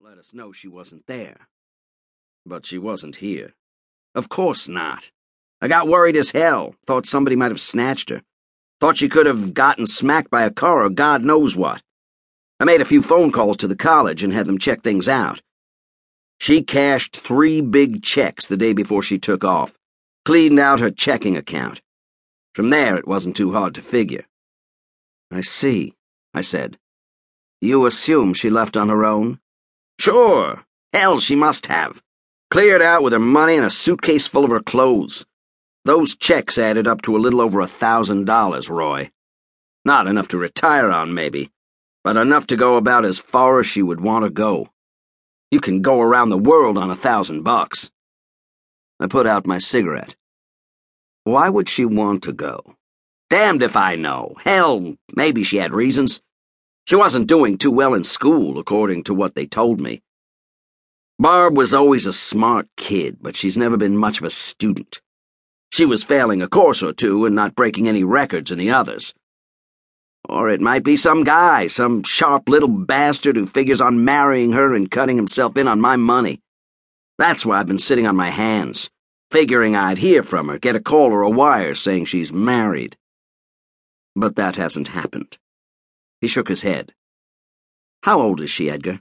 let us know she wasn't there. But she wasn't here. Of course not. I got worried as hell, thought somebody might have snatched her. Thought she could have gotten smacked by a car or God knows what. I made a few phone calls to the college and had them check things out. She cashed 3 big checks the day before she took off, cleaned out her checking account. From there, it wasn't too hard to figure. I see, I said. You assume she left on her own? Sure. Hell, she must have. Cleared out with her money and a suitcase full of her clothes. Those checks added up to a little over $1,000, Roy. Not enough to retire on, maybe, but enough to go about as far as she would want to go. You can go around the world on $1,000. I put out my cigarette. Why would she want to go? Damned if I know. Hell, maybe she had reasons. She wasn't doing too well in school, according to what they told me. Barb was always a smart kid, but she's never been much of a student. She was failing a course or two and not breaking any records in the others. Or it might be some guy, some sharp little bastard who figures on marrying her and cutting himself in on my money. That's why I've been sitting on my hands, figuring I'd hear from her, get a call or a wire saying she's married. But that hasn't happened. He shook his head. How old is she, Edgar?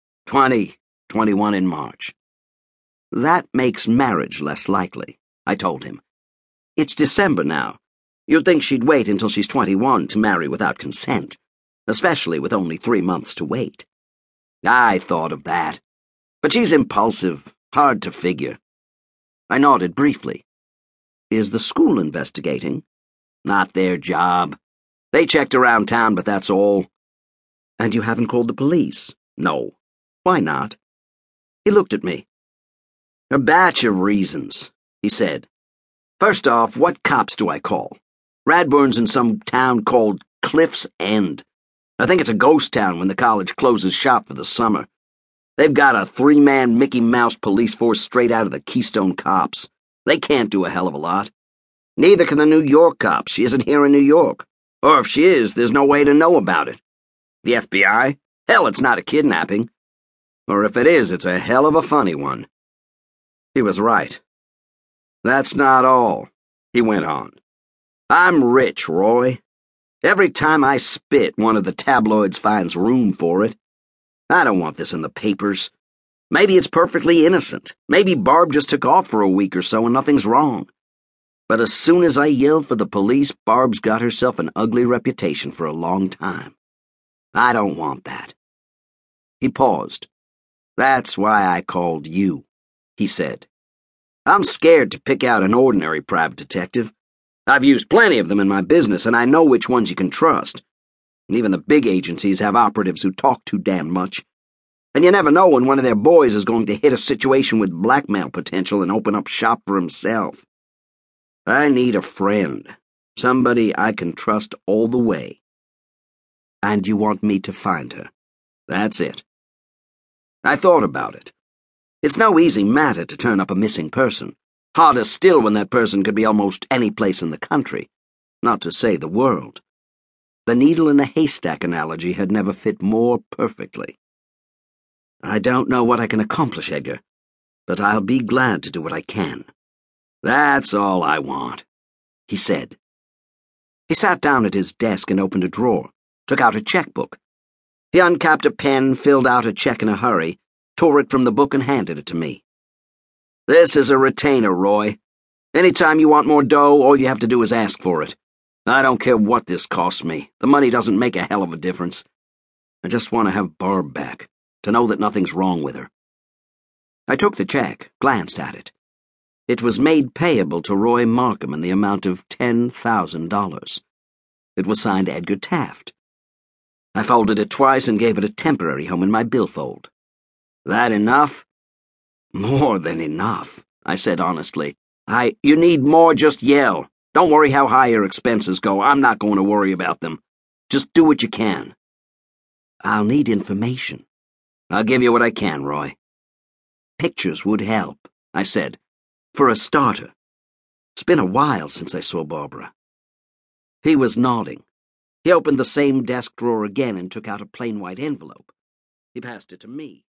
21 in March. That makes marriage less likely, I told him. It's December now. You'd think she'd wait until she's 21 to marry without consent, especially with only 3 months to wait. I thought of that, but she's impulsive, hard to figure. I nodded briefly. Is the school investigating? Not their job. They checked around town, but that's all. And you haven't called the police? No. Why not? He looked at me. A batch of reasons, he said. First off, what cops do I call? Radburn's in some town called Cliff's End. I think it's a ghost town when the college closes shop for the summer. They've got a 3-man Mickey Mouse police force straight out of the Keystone Cops. They can't do a hell of a lot. Neither can the New York cops. She isn't here in New York. Or if she is, there's no way to know about it. The FBI? Hell, it's not a kidnapping. Or if it is, it's a hell of a funny one. He was right. That's not all, he went on. I'm rich, Roy. Every time I spit, one of the tabloids finds room for it. I don't want this in the papers. Maybe it's perfectly innocent. Maybe Barb just took off for a week or so and nothing's wrong. But as soon as I yell for the police, Barb's got herself an ugly reputation for a long time. I don't want that. He paused. That's why I called you, he said. I'm scared to pick out an ordinary private detective. I've used plenty of them in my business, and I know which ones you can trust. And even the big agencies have operatives who talk too damn much. And you never know when one of their boys is going to hit a situation with blackmail potential and open up shop for himself. I need a friend, somebody I can trust all the way. And you want me to find her? That's it. I thought about it. It's no easy matter to turn up a missing person. Harder still when that person could be almost any place in the country, not to say the world. The needle in a haystack analogy had never fit more perfectly. I don't know what I can accomplish, Edgar, but I'll be glad to do what I can. That's all I want, he said. He sat down at his desk and opened a drawer, took out a checkbook. He uncapped a pen, filled out a check in a hurry, tore it from the book and handed it to me. This is a retainer, Roy. Anytime you want more dough, all you have to do is ask for it. I don't care what this costs me. The money doesn't make a hell of a difference. I just want to have Barb back, to know that nothing's wrong with her. I took the check, glanced at it. It was made payable to Roy Markham in the amount of $10,000. It was signed Edgar Taft. I folded it twice and gave it a temporary home in my billfold. That enough? More than enough, I said honestly. You need more, just yell. Don't worry how high your expenses go. I'm not going to worry about them. Just do what you can. I'll need information. I'll give you what I can, Roy. Pictures would help, I said. For a starter. It's been a while since I saw Barbara. He was nodding. He opened the same desk drawer again and took out a plain white envelope. He passed it to me.